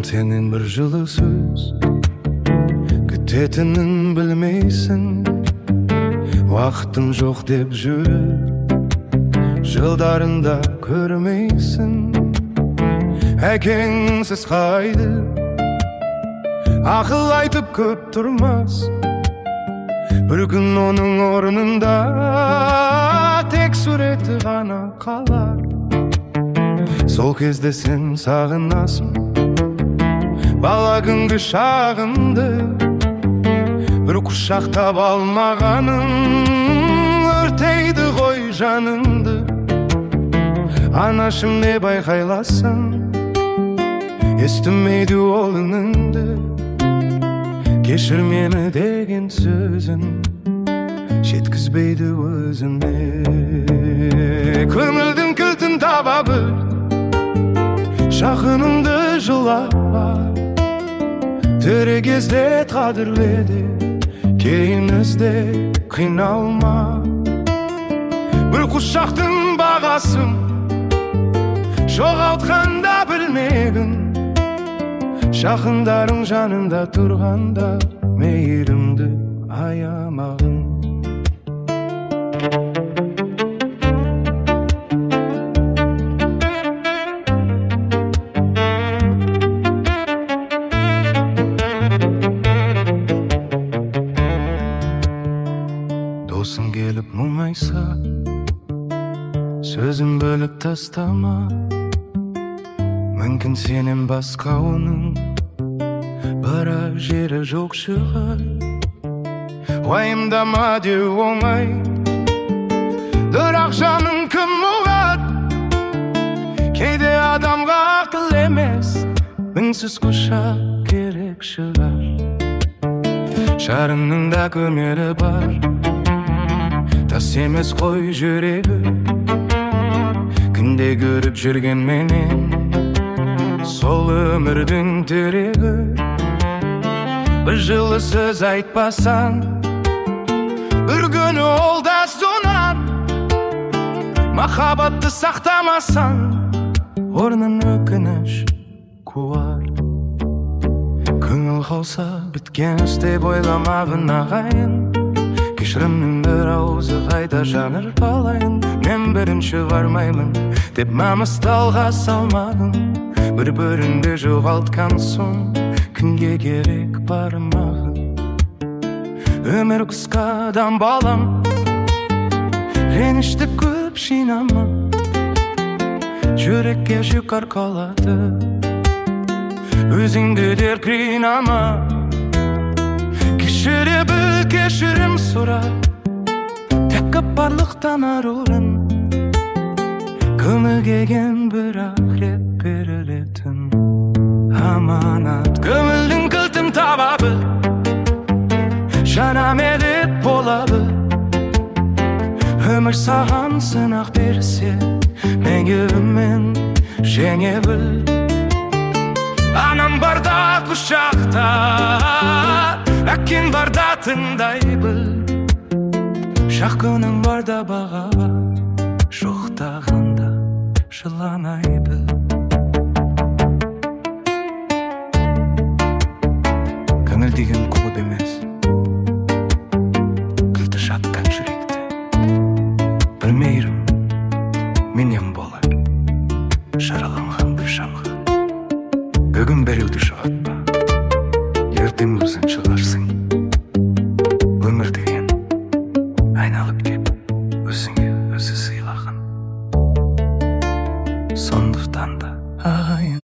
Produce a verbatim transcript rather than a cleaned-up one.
Senin bir жылы söz kütetinin bilmeysin. Vaktim жоқ деп жүріп жылдарында көрмейсің. Әкеңсіз қайды ақыл айтып көп тұрмас. Bir gün оның орнында тек суреті ғана қалар. Сол кезде сен сағынасың бала күнгі шағыңды. Bir құшақтап алмағаның өртейді ғой жаныңды. Анашым не байқайласың, естімейді ол үніңді. Кешір мені деген сөзін жеткізбейді өзіне. Көңілдің кілтін таба біл, жақыныңды жылама. Тірі кезде қадірледі, кейін ізде қиналма. Bir құшақтың бағасын жоғалтқанда білмегін. Жақындарың жанында тұрғанда мейірімді аямағын. Досың келіп мұңайса, сөзін бөліп тастама. Мүмкін сенен басқа оның барар жері жоқ шығар. Уайымдама деу оңай, бірақ жаның кім ұғар. Кейде адамға ақыл емес, үнсіз құшақ керек шығар. Жарыңның да көмері бар, тас емес қой жүрегі. Күнде көріп жүрген менен сол өмірдің тірегі. Bir жылы сөз айтпасан, bir күні ол да сонар. Махаббатты сақтамасан, орнын өкініш қуар. Көңіл қалса біткен іс деп ойламағын ағайын. Кешірімнің бір ауызы қайта жаныр қалайын. Мен бірінші бармаймын деп мамысталға салмадым. Bir-birinde жоғалтқан соң күнге керек бармағын. Өмір қысқадан балам, ренішті көп жинама. Жүрекке жүк арқалады, өзіңді дер қинама. Кешіре біл, кешірім сұра, тәкіп барлықтан арылын. Көмілгеген бірақ рет берілетін аманат. Көңілдің кілтін таба біл, жана медет бола біл. Өмір саған сынақ берсе, меңгеумен жеңе біл. Анам барда құшақта, әкең барда тыңдай біл. Жақының барда баға бар, жоқтағанда жыланай біл. Көңіл деген көп емес, кілті жатқан жүректе. Bir meyrim менен болар, жараланған бір шамға. Бүгін беруді жоғатпа, ертең өзің шығарсың. Өмір деген айналып кеп, өзіңе өзі сыйлаған. Сондықтан да ағайын.